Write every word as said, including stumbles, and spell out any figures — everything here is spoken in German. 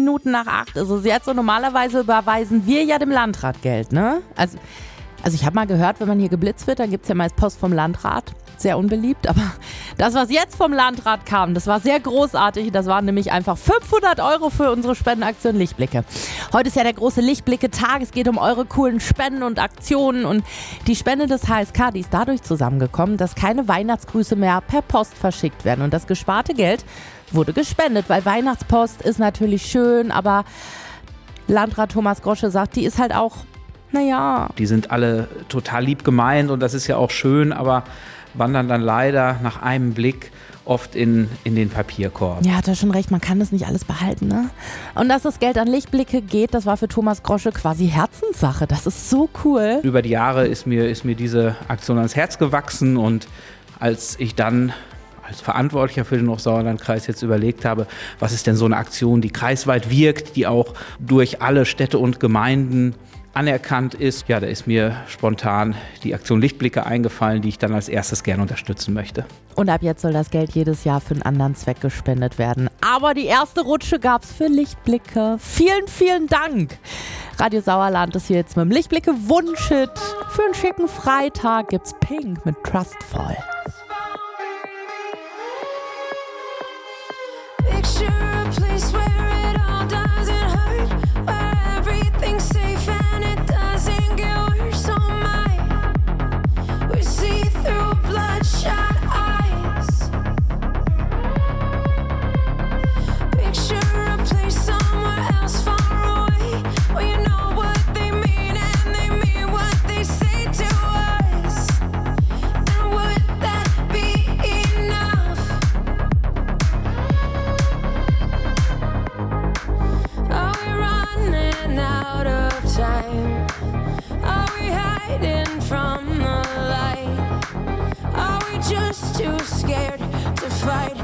Minuten nach acht ist es jetzt und normalerweise überweisen wir ja dem Landrat Geld, ne? Also, also ich habe mal gehört, wenn man hier geblitzt wird, dann gibt es ja meist Post vom Landrat. Sehr unbeliebt, aber das, was jetzt vom Landrat kam, das war sehr großartig. Das waren nämlich einfach fünfhundert Euro für unsere Spendenaktion Lichtblicke. Heute ist ja der große Lichtblicke-Tag. Es geht um eure coolen Spenden und Aktionen. Und die Spende des H S K, die ist dadurch zusammengekommen, dass keine Weihnachtsgrüße mehr per Post verschickt werden. Und das gesparte Geld wurde gespendet, weil Weihnachtspost ist natürlich schön, aber Landrat Thomas Grosche sagt, die ist halt auch, naja. Die sind alle total lieb gemeint und das ist ja auch schön, aber wandern dann leider nach einem Blick oft in, in den Papierkorb. Ja, hat er schon recht, man kann das nicht alles behalten, ne? Und dass das Geld an Lichtblicke geht, das war für Thomas Grosche quasi Herzenssache. Das ist so cool. Über die Jahre ist mir, ist mir diese Aktion ans Herz gewachsen und als ich dann als Verantwortlicher für den Hochsauerlandkreis jetzt überlegt habe, was ist denn so eine Aktion, die kreisweit wirkt, die auch durch alle Städte und Gemeinden anerkannt ist. Ja, da ist mir spontan die Aktion Lichtblicke eingefallen, die ich dann als erstes gerne unterstützen möchte. Und ab jetzt soll das Geld jedes Jahr für einen anderen Zweck gespendet werden. Aber die erste Rutsche gab's für Lichtblicke. Vielen, vielen Dank. Radio Sauerland ist hier jetzt mit dem Lichtblicke-Wunschhit. Für einen schicken Freitag gibt's Pink mit Trustful. From the light, are we just too scared to fight?